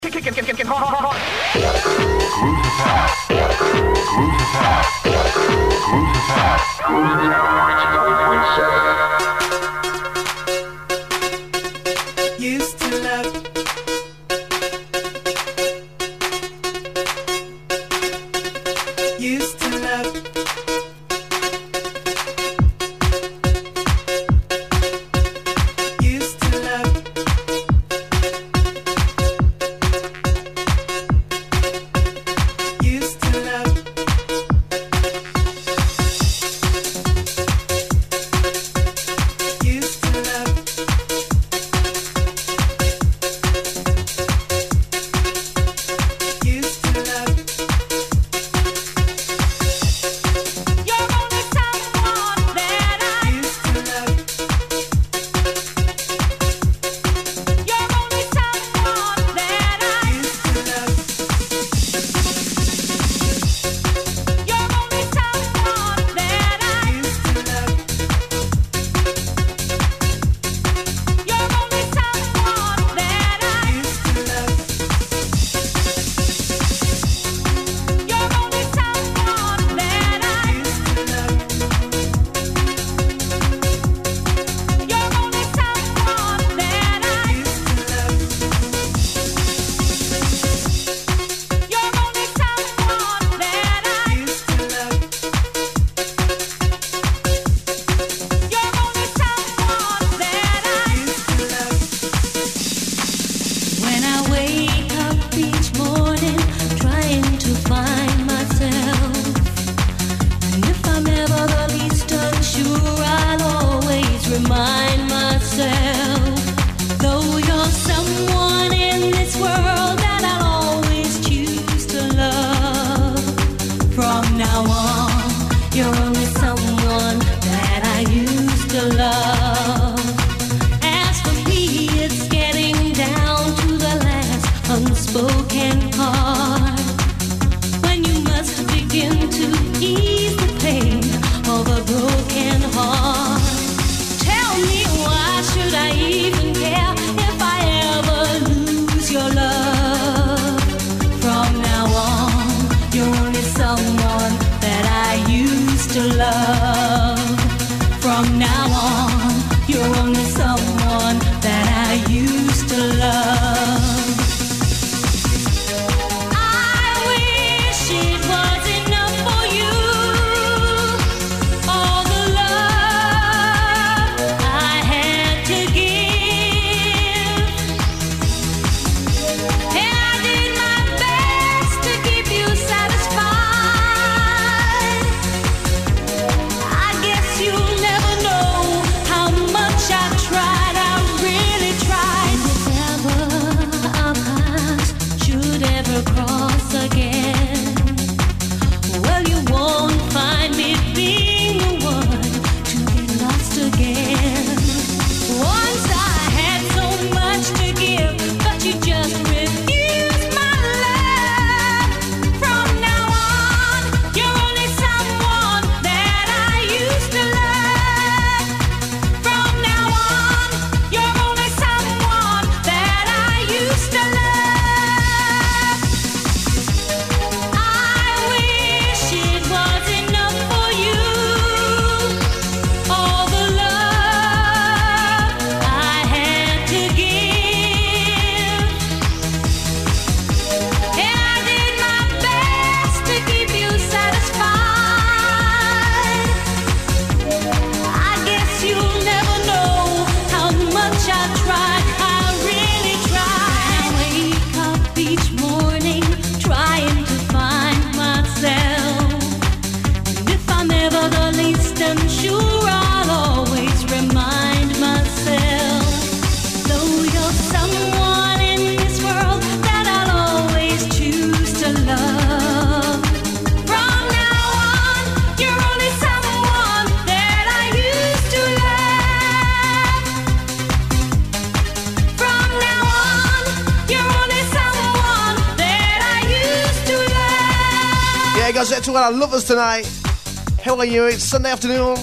To all our lovers tonight. How are you? It's Sunday afternoon.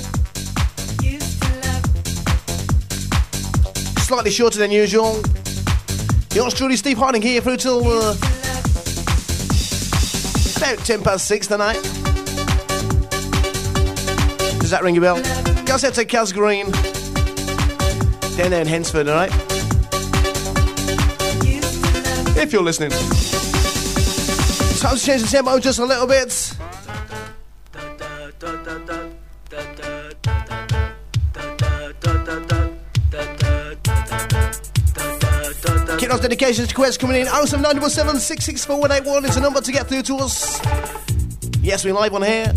Slightly shorter than usual. Yours truly, Steve Harding, here through till about 6:10 tonight. Does that ring a bell? Goes out to Kaz Green down there in Hensford, alright? If you're listening. Time to change the tempo just a little bit. Keep those dedications, requests coming in. 07977 664 181 is the number to get through to us. Yes, we're live on here.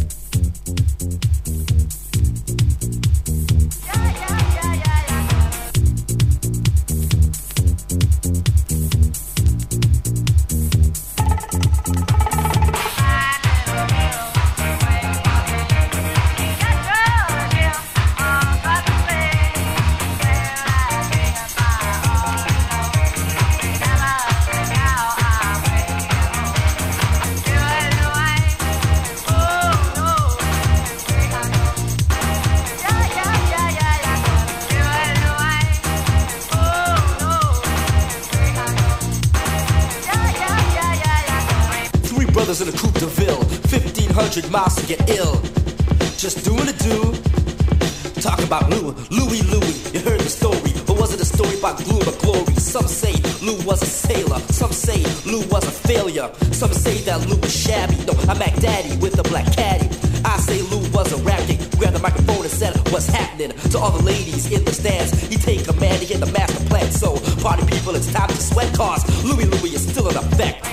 In a coupe de ville, 1,500 miles to get ill. Just doing a do. Talk about Louis. You heard the story, but was it a story about gloom or glory? Some say Lou was a sailor, some say Lou was a failure. Some say that Lou was shabby. No, I'm Mac Daddy with a black caddy. I say Lou was a rap king. Grabbed the microphone and said what's happening to all the ladies in the stands. He take command, he hit the master plan. So party people, it's time to sweat cars. Louis is still in effect.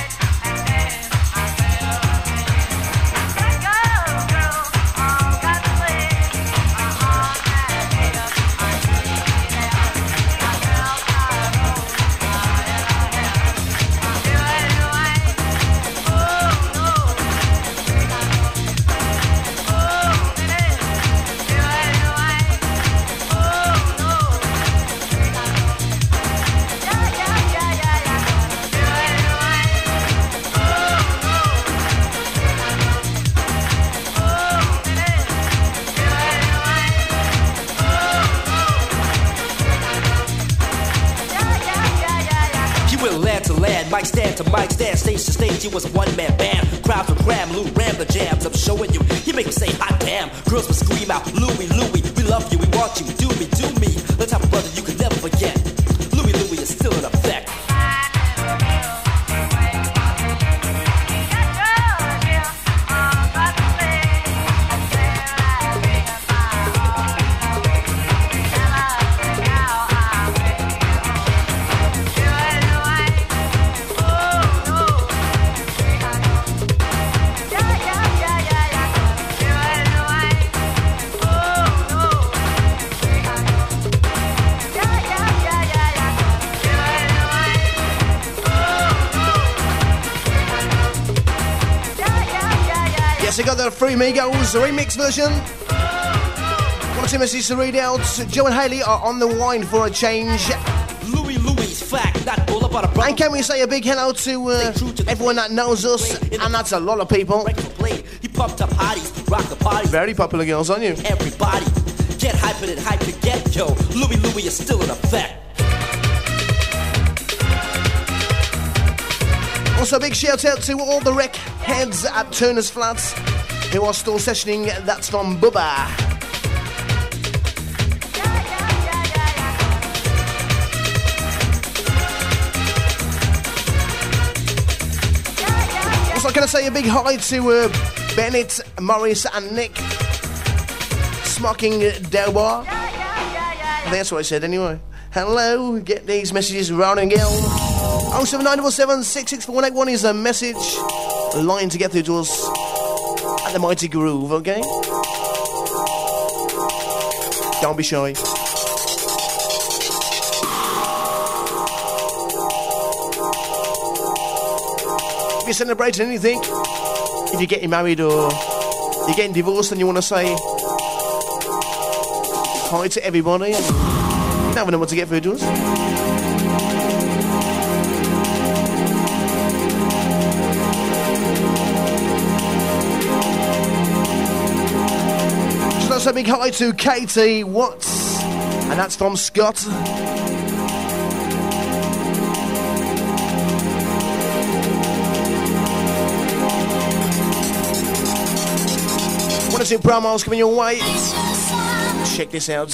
Mic stand to mic stand, stage to stage, he was a one-man band. Crowds would cram, Lou ram the jams. I'm showing you, he make you say hot damn. Girls would scream out, Louis, we love you, we want you, do me. The type of brother you can never forget. Louis is still in effect. You got the Free Migos remix version. One or two messages to read out. Joe and Haley are on the wine for a change. Louis, fact, not all about a brother. And can we say a big hello to everyone that knows us? And that's a lot of people. He pumped up hotties, rock the party. Very popular girls, aren't you? Everybody, get hyped and hype to get, yo. Louis is still in effect. Also, big shout out to all the rec heads at Turner's Flats who are still sessioning. That's from Bubba. Also, can I say a big hi to Bennett, Morris, and Nick Smocking Delbar? I think that's what I said anyway. Hello, get these messages rolling, girl. 07977 664 181 is a message line to get through to us at the Mighty Groove, okay? Don't be shy. If you're celebrating anything, if you're getting married or you're getting divorced and you want to say hi to everybody, and you never know what to get through to us. So big hi to Katie Watts, and that's from Scott. One or two promos coming your way. Check this out.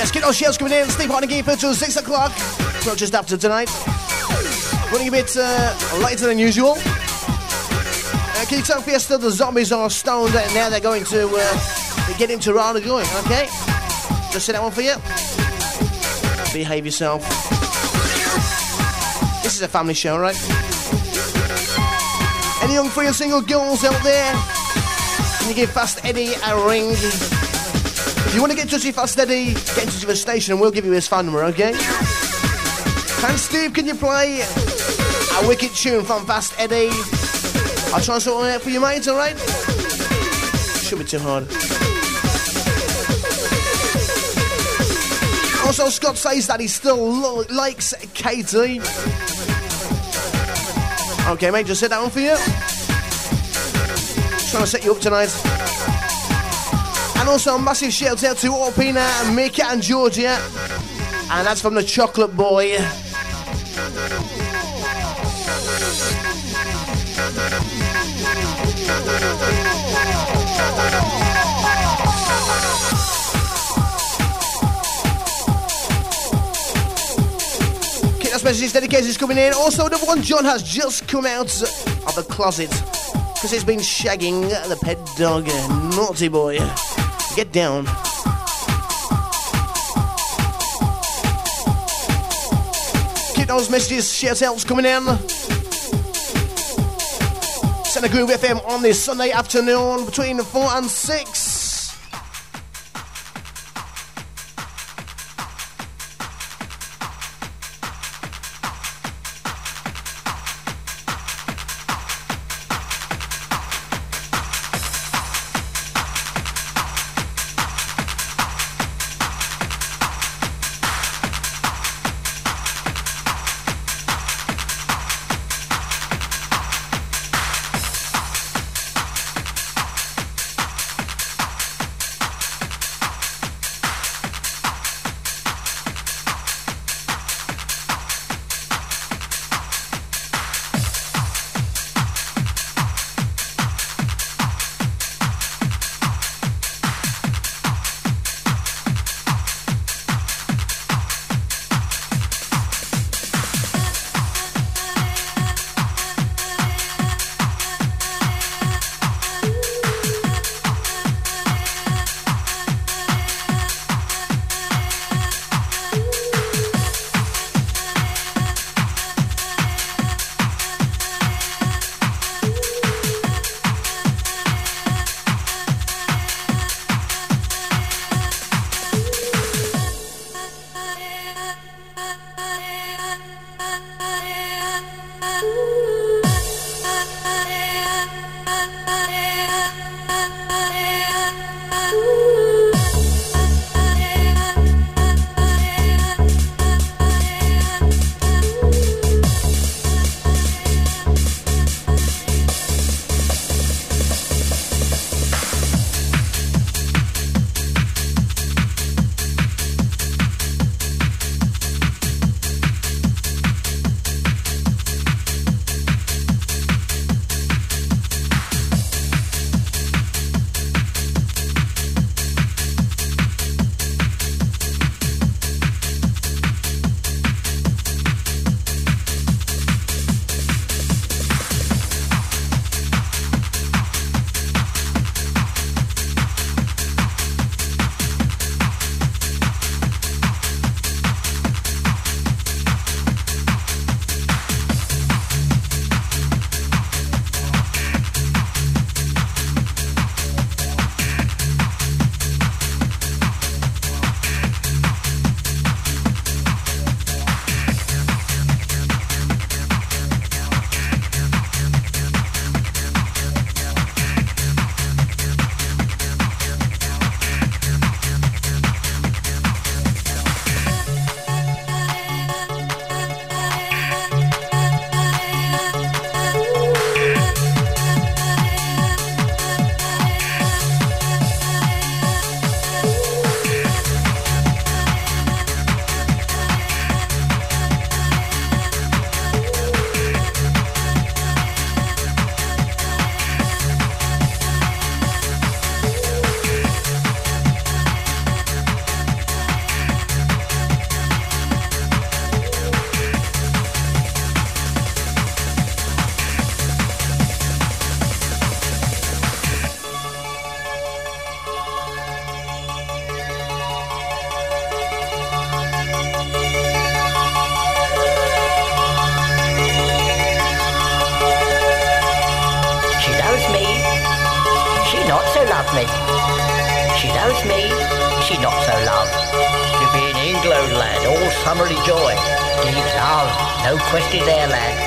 Yes, get those shells coming in. Steve Hardy Gear till 6 o'clock. Not just after tonight. Running a bit later than usual. Can you tell Fiesta the zombies are stoned and now they're going to get him to rather going, okay? Just say that one for you. Behave yourself. This is a family show, right? Any young free and single girls out there, can you give Fast Eddie a ring? If you want to get in touch with Fast Eddie, get in touch with the station and we'll give you his phone number, okay? And Steve, can you play a wicked tune from Fast Eddie? I'll try and sort it out for you, mate, alright? Shouldn't be too hard. Also, Scott says that he still likes Katie. Okay, mate, just said that one for you. Trying to set you up tonight. And also, a massive shout out to Orpina, Mika, and Georgia. And that's from the Chocolate Boy. Kick-Ass Messages dedications coming in. Also, the one John has just come out of the closet because he's been shagging the pet dog. Naughty boy. Get down. Keep those messages, shout-outs coming in. Send a Groove FM on this Sunday afternoon between 4 and 6. love me. She knows me, she not so love. To be in England, lad, all summery joy. Deep love, no question there, lad.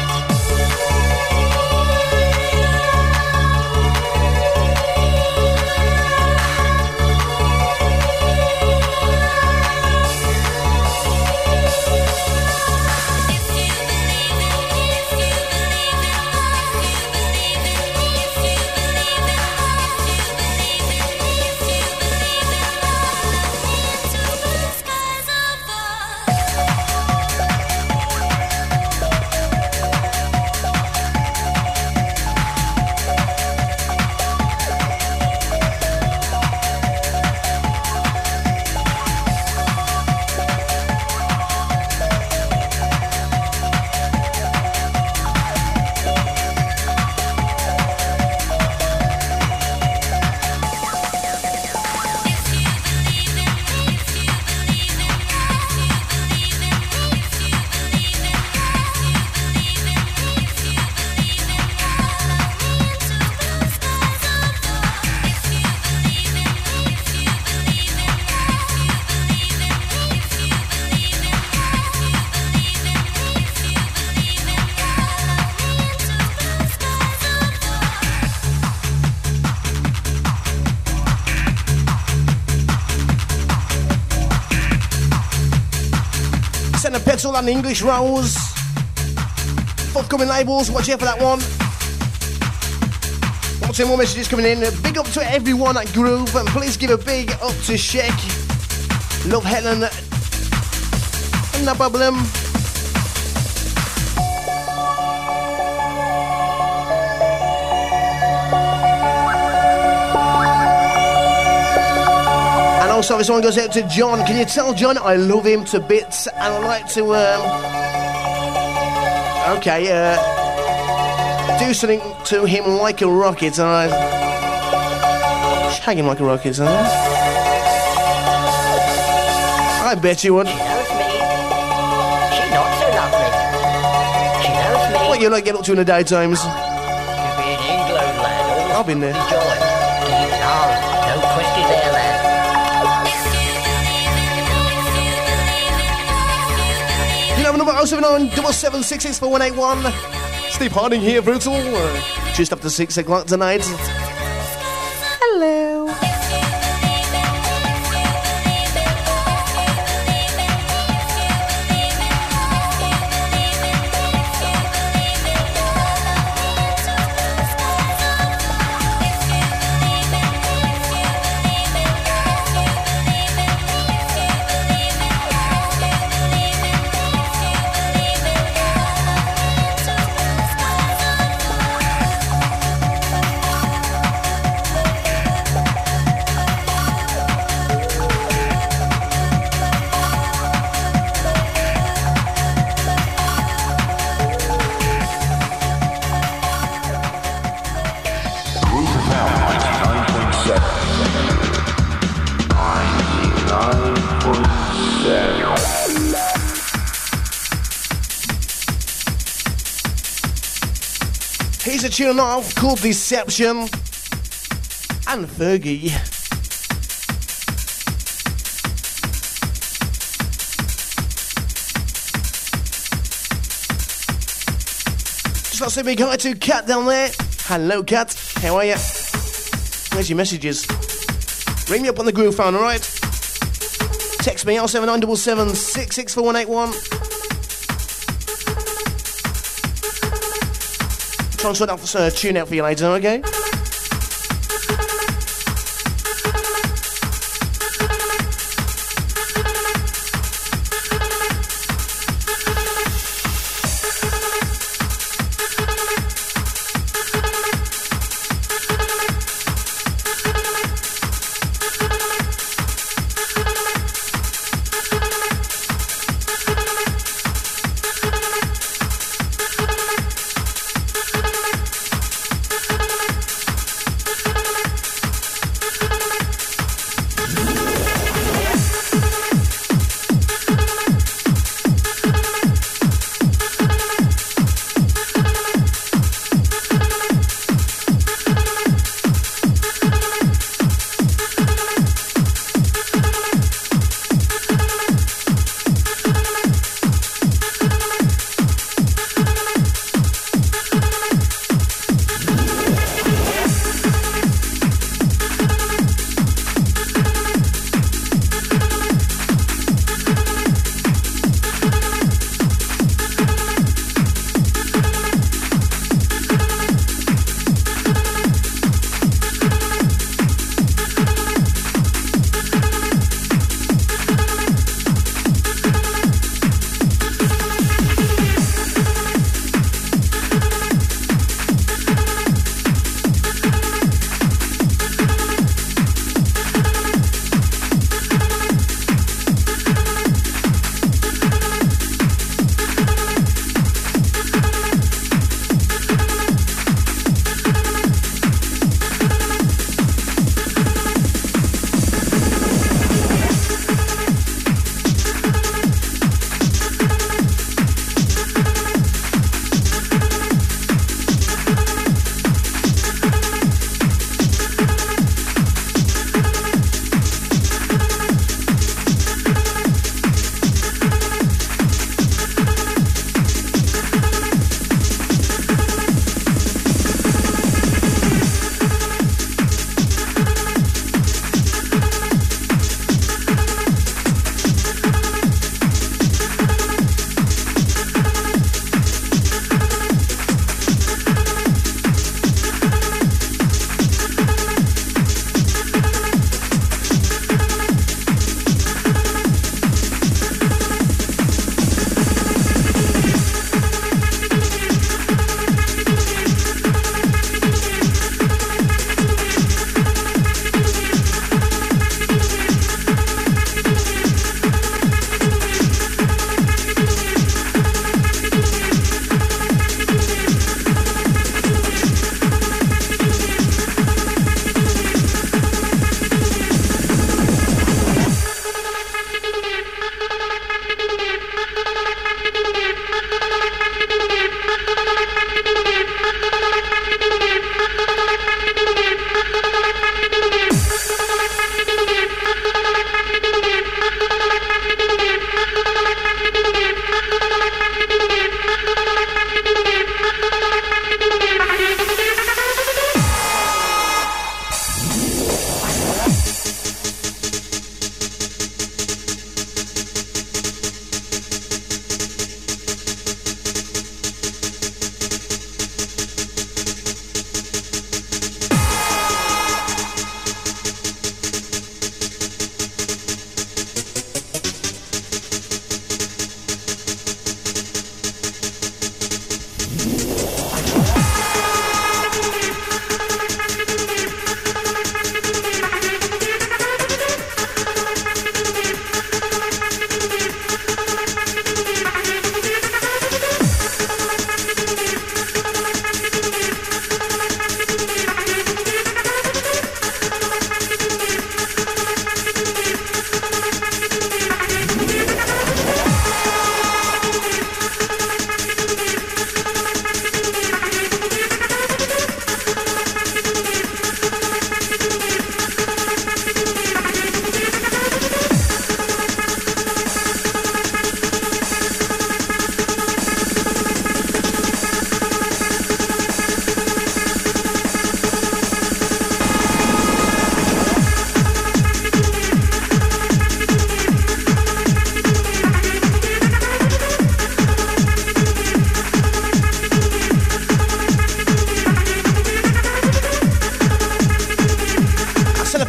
Petrol and English Rose. Forthcoming labels, watch out for that one. Lots more messages coming in. Big up to everyone at Groove, and please give a big up to Sheik. Love Helen. No problem. Also, this one goes out to John. Can you tell John I love him to bits, and I'd like to do something to him like a rocket, alright? Shag him like a rocket, alright? I bet you would. She knows me. She not so lovely. She knows me. What you like get up to in the daytimes? To be in England, lad. I've been there. Joy. Deep love, no question there, lad. Number 079 776 4181. Steve Harding here, Brutal. Just after 6 o'clock tonight. Hello. Here's a tune off called Deception and Fergie. Just want to say big hi to Kat down there. Hello Kat, how are you? Where's your messages? Ring me up on the Groove phone, alright? Text me 07977 664181. Try and sort out a tune out for you later, okay?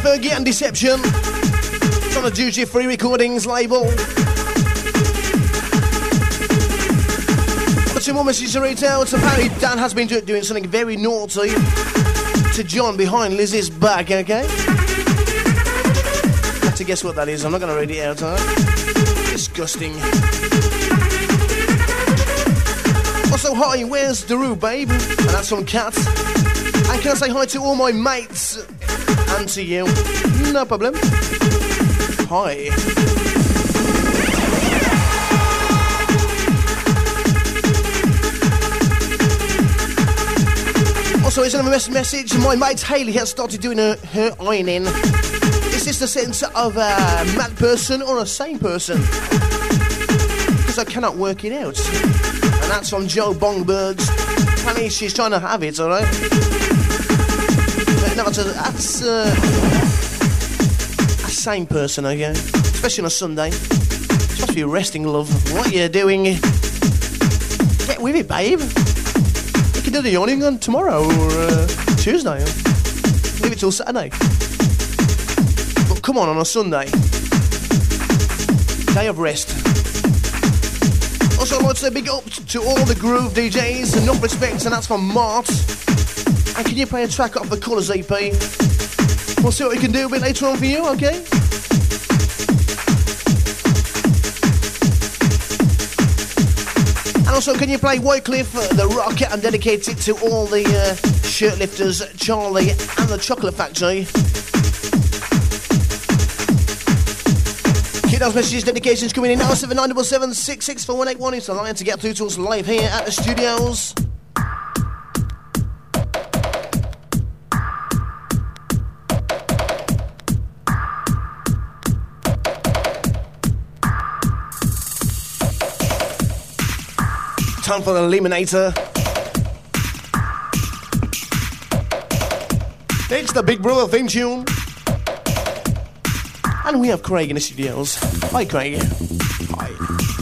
Fergie and Deception. It's on the Duty Free Recordings label. Got two more messages to read out. Apparently Dan has been doing something very naughty to John behind Lizzie's back, okay? I have to guess what that is. I'm not going to read it out, alright? Disgusting. Also, hi, where's Daru, babe? And that's from Kat. And can I say hi to all my mates? And to you. No problem. Hi. Also, here's another message. My mate Hayley has started doing her ironing. Is this the sense of a mad person or a sane person? Because I cannot work it out. And that's from Joe Bongbirds. Honey, she's trying to have it, alright? No, that's a sane person, okay? Especially on a Sunday. It's supposed to be resting, love. What are you doing? Get with it, babe. You can do the yawning on tomorrow or Tuesday. Leave it till Saturday. But come on a Sunday. Day of rest. Also, I'd like to say big up to all the groove DJs. Enough respect, and that's from Mart. And can you play a track off the Colours EP? We'll see what we can do a bit later on for you, okay? And also, can you play Wycliffe, The Rock, and dedicate it to all the shirt lifters, Charlie and the Chocolate Factory? Keep those messages, dedications coming in now. 7977 664 It's the line to get through to us live here at the studios. Time for the Eliminator. It's the Big Brother theme tune. And we have Craig in the studios. Hi, Craig. Hi.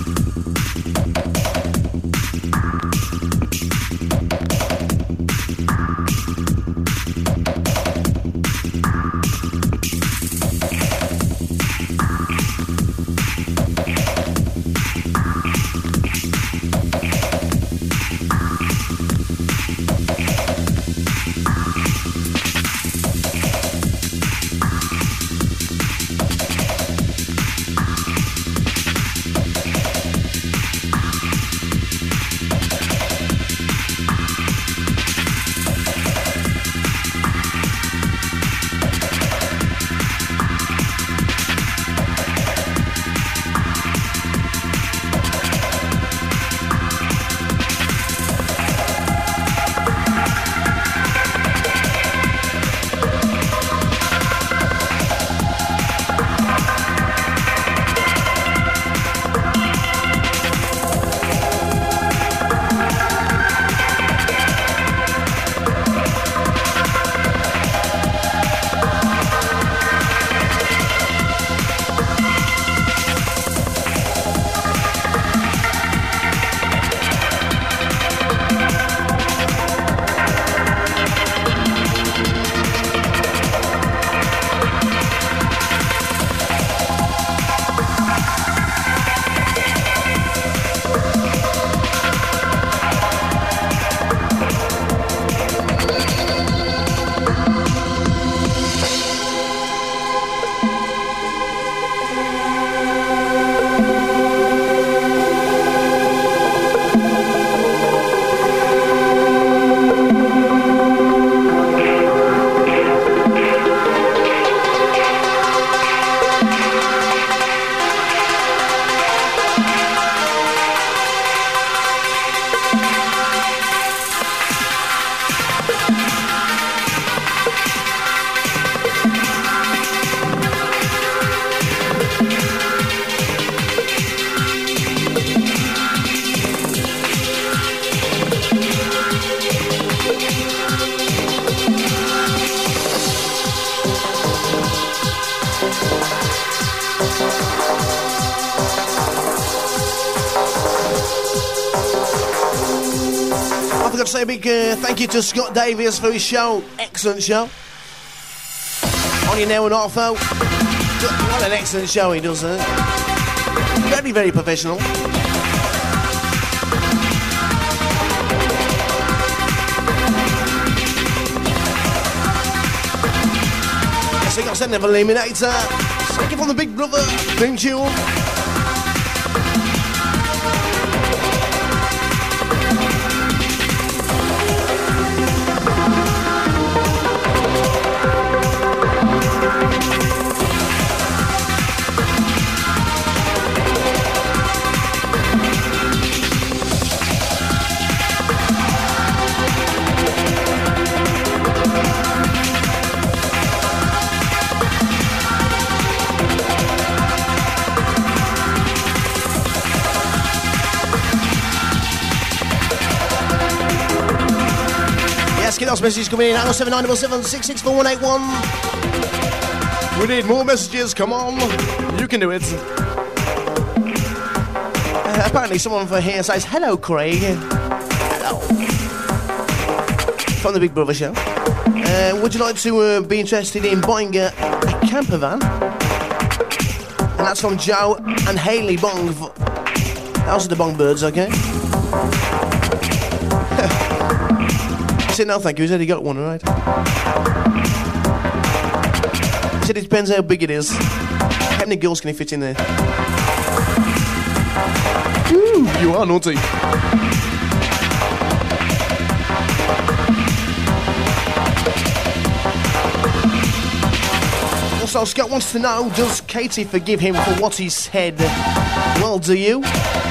I've got to say a big thank you to Scott Davies for his show. Excellent show. On your now and Arthur. What an excellent show he does, Very, very professional. Yes, we got sent of Eliminator. Take it from the Big Brother. Thank you. Get those messages coming in. 07977664181. We need more messages. Come on. You can do it. Apparently someone from here says, hello, Craig. Hello. From the Big Brother show. Would you like to be interested in buying a camper van? And that's from Joe and Hayley Bong. Those are the Bong birds, okay? He said, no, thank you. He said he got one, alright? He said it depends how big it is. How many girls can he fit in there? Ooh, you are naughty. Also, Scott wants to know, does Katie forgive him for what he said? Well, do you?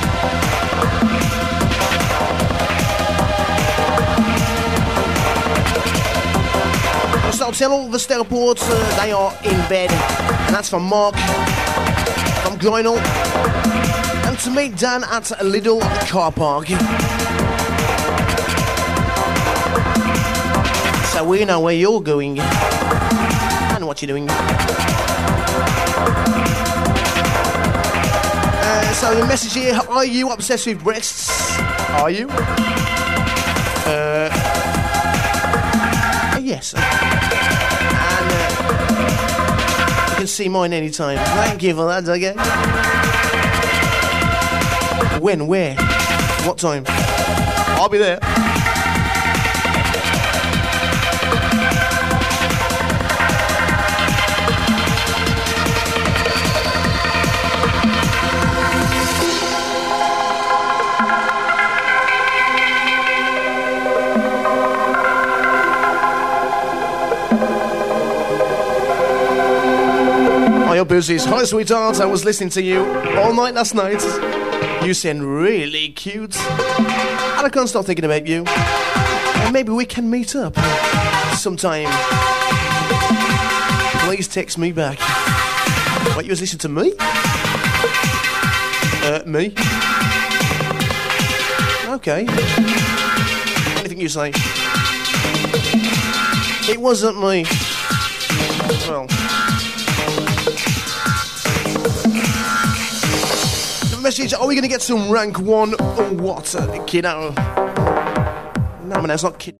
So tell all the Stelports they are in bed. And that's from Mark, from Groinal. And to meet Dan at a Lidl car park. So we know where you're going. And what you're doing. So the message here, are you obsessed with breasts? Are you? Yes. And you can see mine anytime. Thank you for that, okay? When? Where? What time? I'll be there. Hi, Boozies. Hi, sweetheart. I was listening to you all night last night. You sound really cute. And I can't stop thinking about you. And maybe we can meet up sometime. Please text me back. What, you was listening to me? Me? Okay. Anything you say. It wasn't me. Well... message, are we going to get some rank 1 or what, kiddo? No, man, that's not kid.